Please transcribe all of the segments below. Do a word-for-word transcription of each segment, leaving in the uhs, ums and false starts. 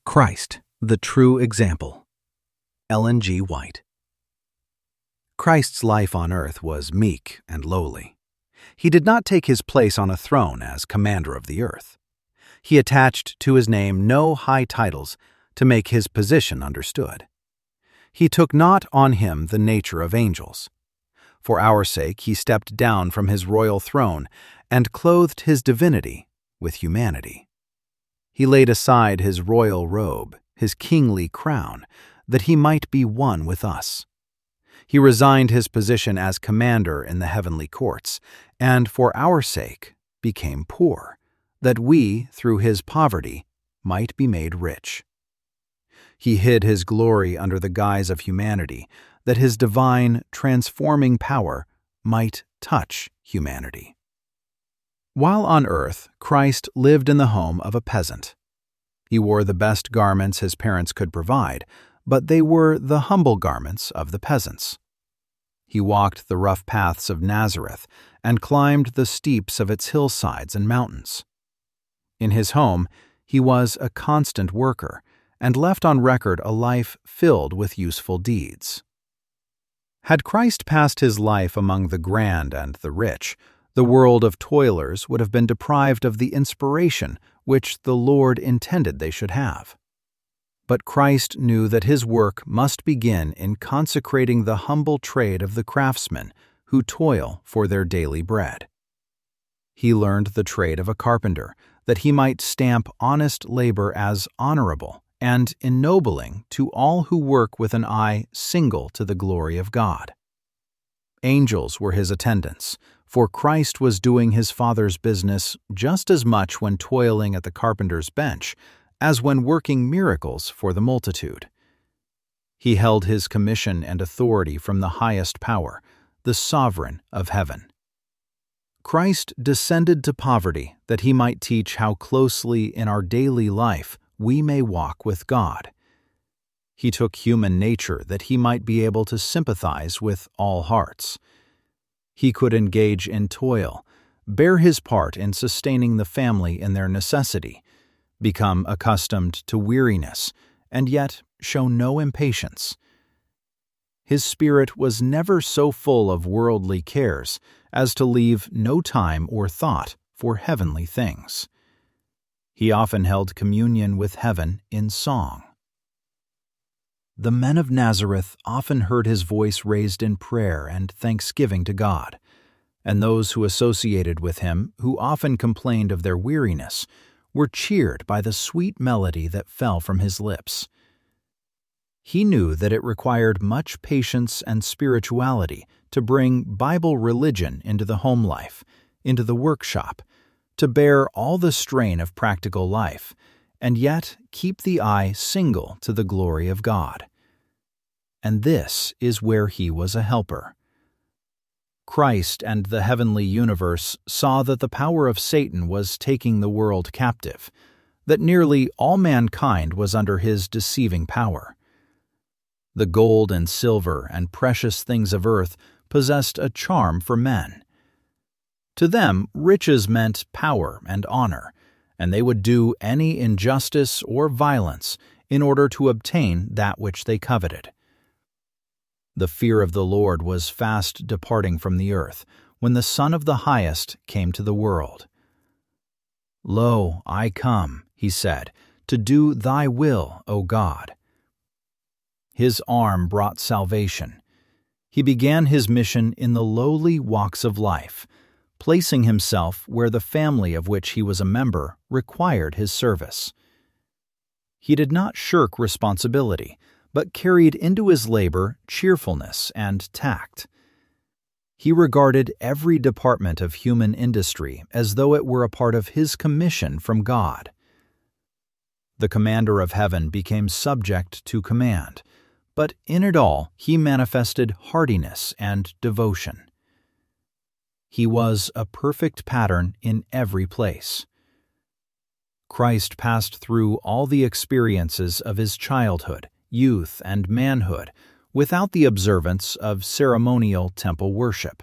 Christ, the True Example. Ellen G. White. Christ's life on earth was meek and lowly. He did not take his place on a throne as commander of the earth. He attached to his name no high titles to make his position understood. He took not on him the nature of angels. For our sake he stepped down from his royal throne and clothed his divinity with humanity. He laid aside his royal robe, his kingly crown, that he might be one with us. He resigned his position as commander in the heavenly courts, and for our sake became poor, that we, through his poverty, might be made rich. He hid his glory under the guise of humanity, that his divine, transforming power might touch humanity. While on earth, Christ lived in the home of a peasant. He wore the best garments his parents could provide, but they were the humble garments of the peasants. He walked the rough paths of Nazareth and climbed the steeps of its hillsides and mountains. In his home, he was a constant worker and left on record a life filled with useful deeds. Had Christ passed his life among the grand and the rich, the world of toilers would have been deprived of the inspiration which the Lord intended they should have. But Christ knew that his work must begin in consecrating the humble trade of the craftsmen who toil for their daily bread. He learned the trade of a carpenter, that he might stamp honest labor as honorable and ennobling to all who work with an eye single to the glory of God. Angels were his attendants, for Christ was doing his Father's business just as much when toiling at the carpenter's bench as when working miracles for the multitude. He held his commission and authority from the highest power, the sovereign of heaven. Christ descended to poverty that he might teach how closely in our daily life we may walk with God. He took human nature that he might be able to sympathize with all hearts. He could engage in toil, bear his part in sustaining the family in their necessity, become accustomed to weariness, and yet show no impatience. His spirit was never so full of worldly cares as to leave no time or thought for heavenly things. He often held communion with heaven in song. The men of Nazareth often heard his voice raised in prayer and thanksgiving to God, and those who associated with him, who often complained of their weariness, were cheered by the sweet melody that fell from his lips. He knew that it required much patience and spirituality to bring Bible religion into the home life, into the workshop, to bear all the strain of practical life, and yet keep the eye single to the glory of God. And this is where he was a helper. Christ and the heavenly universe saw that the power of Satan was taking the world captive, that nearly all mankind was under his deceiving power. The gold and silver and precious things of earth possessed a charm for men. To them, riches meant power and honor, and they would do any injustice or violence in order to obtain that which they coveted. The fear of the Lord was fast departing from the earth when the Son of the Highest came to the world. "Lo, I come," he said, "to do thy will, O God." His arm brought salvation. He began his mission in the lowly walks of life, placing himself where the family of which he was a member required his service. He did not shirk responsibility, but carried into his labor cheerfulness and tact. He regarded every department of human industry as though it were a part of his commission from God. The commander of heaven became subject to command, but in it all he manifested hardiness and devotion. He was a perfect pattern in every place. Christ passed through all the experiences of his childhood, youth, and manhood without the observance of ceremonial temple worship.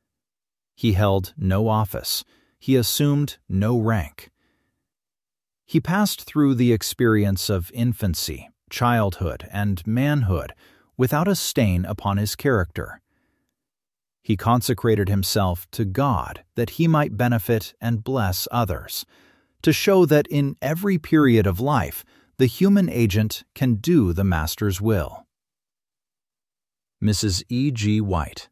He held no office. He assumed no rank. He passed through the experience of infancy, childhood, and manhood without a stain upon his character. He consecrated himself to God that he might benefit and bless others, to show that in every period of life the human agent can do the Master's will. Missus E G White.